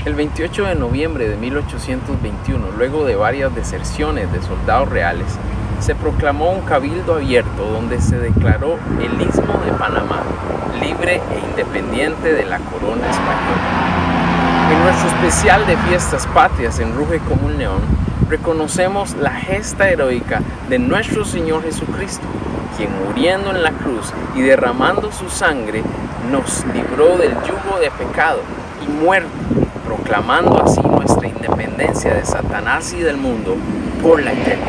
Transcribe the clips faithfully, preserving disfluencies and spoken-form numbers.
El veintiocho de noviembre de mil ochocientos veintiuno, luego de varias deserciones de soldados reales, se proclamó un cabildo abierto donde se declaró el Istmo de Panamá libre e independiente de la corona española. En nuestro especial de Fiestas Patrias en Ruge como un León, reconocemos la gesta heroica de nuestro Señor Jesucristo, quien muriendo en la cruz y derramando su sangre nos libró del yugo de pecado y muerte, proclamando así nuestra independencia de Satanás y del mundo por la eternidad.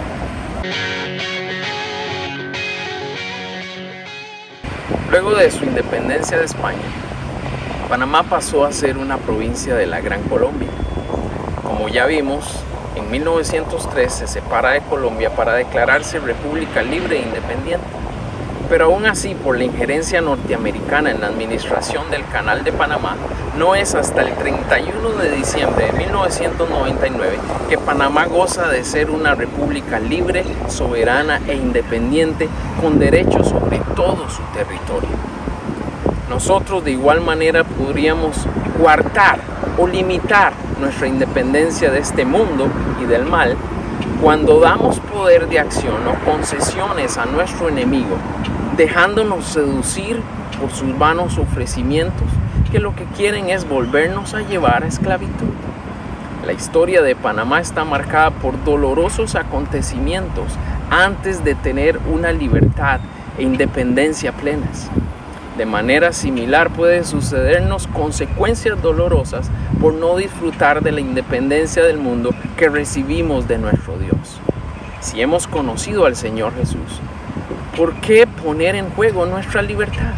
Luego de su independencia de España, Panamá pasó a ser una provincia de la Gran Colombia. Como ya vimos, en mil novecientos tres se separa de Colombia para declararse república libre e independiente. Pero aún así, por la injerencia norteamericana en la administración del Canal de Panamá, no es hasta el treinta y uno de diciembre de mil novecientos noventa y nueve que Panamá goza de ser una república libre, soberana e independiente con derechos sobre todo su territorio. Nosotros de igual manera podríamos coartar o limitar nuestra independencia de este mundo y del mal cuando damos poder de acción o concesiones a nuestro enemigo, dejándonos seducir por sus vanos ofrecimientos que lo que quieren es volvernos a llevar a esclavitud. La historia de Panamá está marcada por dolorosos acontecimientos antes de tener una libertad e independencia plenas. De manera similar puede sucedernos consecuencias dolorosas por no disfrutar de la independencia del mundo que recibimos de nuestro Dios. Si hemos conocido al Señor Jesús, ¿por qué poner en juego nuestra libertad?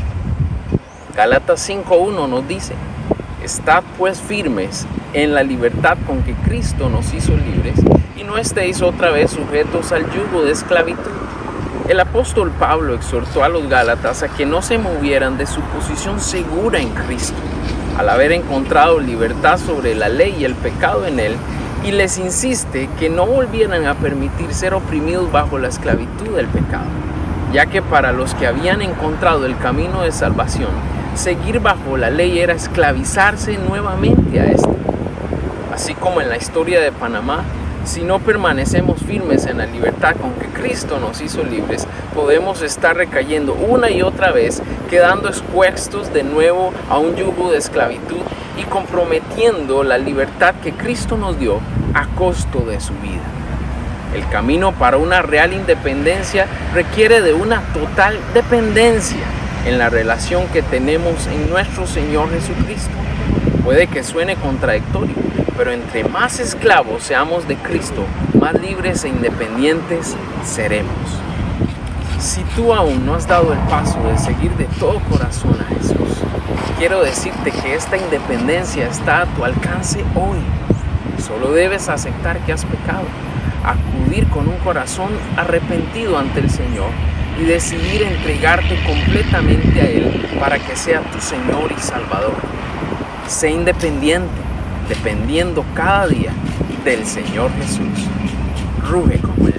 Gálatas cinco uno nos dice: estad pues firmes en la libertad con que Cristo nos hizo libres y no estéis otra vez sujetos al yugo de esclavitud. El apóstol Pablo exhortó a los Gálatas a que no se movieran de su posición segura en Cristo, al haber encontrado libertad sobre la ley y el pecado en él, y les insiste que no volvieran a permitir ser oprimidos bajo la esclavitud del pecado, ya que para los que habían encontrado el camino de salvación, seguir bajo la ley era esclavizarse nuevamente a éste. Así como en la historia de Panamá, si no permanecemos firmes en la libertad con que Cristo nos hizo libres, podemos estar recayendo una y otra vez, quedando expuestos de nuevo a un yugo de esclavitud y comprometiendo la libertad que Cristo nos dio a costo de su vida. El camino para una real independencia requiere de una total dependencia en la relación que tenemos en nuestro Señor Jesucristo. Puede que suene contradictorio, pero entre más esclavos seamos de Cristo, más libres e independientes seremos. Si tú aún no has dado el paso de seguir de todo corazón a Jesús, quiero decirte que esta independencia está a tu alcance hoy. Solo debes aceptar que has pecado, acudir con un corazón arrepentido ante el Señor y decidir entregarte completamente a Él para que sea tu Señor y Salvador. Sé independiente, dependiendo cada día del Señor Jesús. Ruge como el